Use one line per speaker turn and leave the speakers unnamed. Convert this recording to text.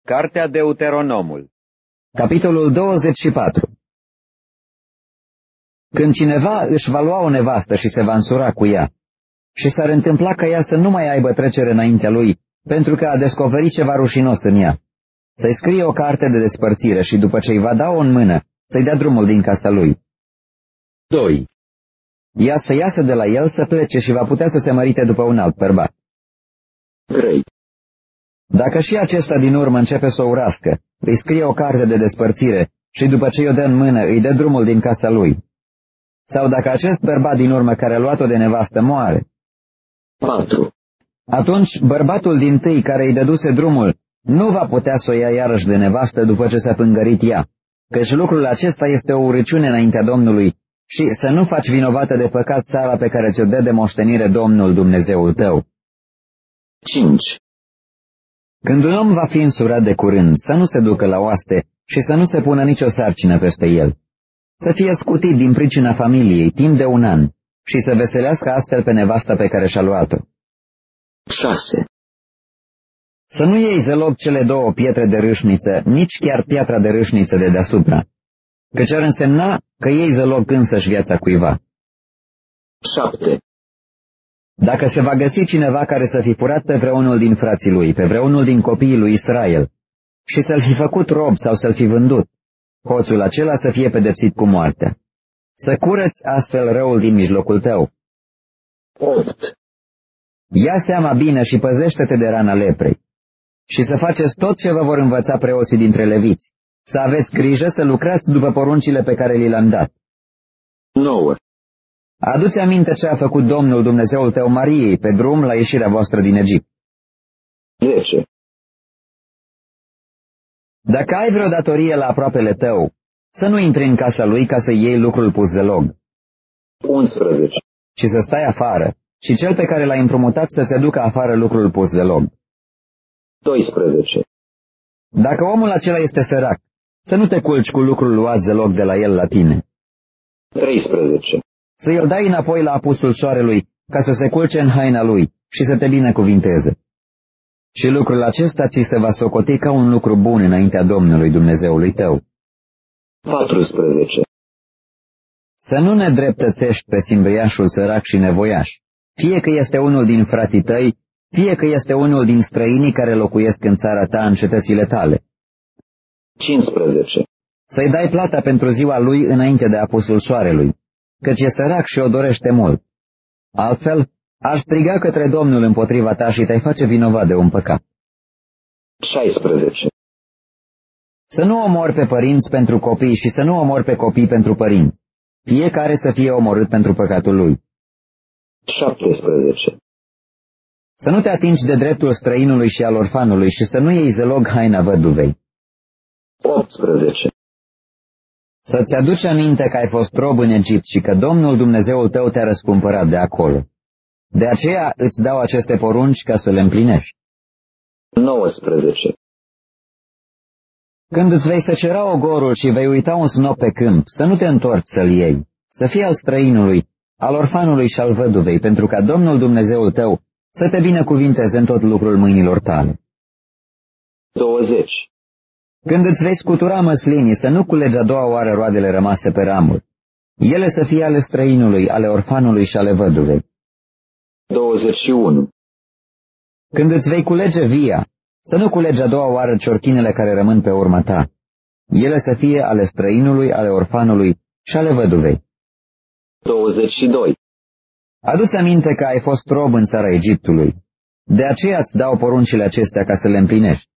Cartea Deuteronomul.
Capitolul 24. Când cineva își va lua o nevastă și se va însura cu ea, și s-ar întâmpla ca ea să nu mai aibă trecere înaintea lui, pentru că a descoperit ceva rușinos în ea, să-i scrie o carte de despărțire și după ce îi va da-o în mână, să-i dea drumul din casa lui. 2. Ea să iasă de la el, să plece și va putea să se mărite după un alt bărbat.
3.
Dacă și acesta din urmă începe să o urască, îi scrie o carte de despărțire și după ce o dă în mână, îi dă drumul din casa lui. Sau dacă acest bărbat din urmă care a luat-o de nevastă moare.
4.
Atunci bărbatul dintâi care îi dăduse drumul nu va putea să o ia iarăși de nevastă după ce s-a pângărit ea, căci lucrul acesta este o urăciune înaintea Domnului și să nu faci vinovată de păcat țara pe care ți-o dă de moștenire Domnul Dumnezeul tău.
5.
Când un om va fi însurat de curând, să nu se ducă la oaste și să nu se pună nicio sarcină peste el. Să fie scutit din pricina familiei timp de 1 an și să veselească astfel pe nevasta pe care și-a luat-o.
6.
Să nu iei zeloc cele 2 pietre de râșniță, nici chiar piatra de râșniță de deasupra, căci ar însemna că iei zeloc însăși viața cuiva.
7.
Dacă se va găsi cineva care să fi furat pe vreunul din frații lui, pe vreunul din copiii lui Israel, și să-l fi făcut rob sau să-l fi vândut, hoțul acela să fie pedepsit cu moartea. Să curăți astfel răul din mijlocul tău.
8.
Ia seama bine și păzește-te de rana leprei. Și să faceți tot ce vă vor învăța preoții dintre leviți. Să aveți grijă să lucrați după poruncile pe care li le-am dat.
9.
Adu-ți aminte ce a făcut Domnul Dumnezeul tău Mariei pe drum la ieșirea voastră din Egipt.
10.
Dacă ai vreo datorie la aproapele tău, să nu intri în casa lui ca să iei lucrul pus zelog.
11.
Și să stai afară, și cel pe care l-ai împrumutat să se ducă afară lucrul pus zelog.
12.
Dacă omul acela este sărac, să nu te culci cu lucrul luat zelog de la el la tine.
13.
Să îl dai înapoi la apusul soarelui, ca să se culce în haina lui și să te binecuvinteze. Și lucrul acesta ți se va socoti ca un lucru bun înaintea Domnului Dumnezeului tău.
14.
Să nu ne dreptățești pe simbriașul sărac și nevoiaș, fie că este unul din frații tăi, fie că este unul din străinii care locuiesc în țara ta, în cetățile tale.
15.
Să-i dai plata pentru ziua lui înainte de apusul soarelui, căci e sărac și o dorește mult. Altfel, aș striga către Domnul împotriva ta și te-ai face vinovat de un păcat.
16.
Să nu omori pe părinți pentru copii și să nu omori pe copii pentru părinți. Fiecare să fie omorât pentru păcatul lui.
17.
Să nu te atingi de dreptul străinului și al orfanului și să nu iei zelog haina văduvei.
18.
Să-ți aduci aminte că ai fost rob în Egipt și că Domnul Dumnezeul tău te-a răscumpărat de acolo. De aceea îți dau aceste porunci ca să le împlinești.
19.
Când îți vei săcera ogorul și vei uita un snop pe câmp, să nu te întorci să-l iei, să fie al străinului, al orfanului și al văduvei, pentru ca Domnul Dumnezeul tău să te binecuvinteze în tot lucrul mâinilor tale.
20.
Când îți vei scutura măslinii, să nu culegi a doua oară roadele rămase pe ramuri. Ele să fie ale străinului, ale orfanului și ale văduvei.
21.
Când îți vei culege via, să nu culegi a doua oară ciorchinele care rămân pe urma ta. Ele să fie ale străinului, ale orfanului și ale văduvei.
22.
Adu-ți aminte că ai fost rob în țara Egiptului. De aceea îți dau poruncile acestea ca să le împlinești.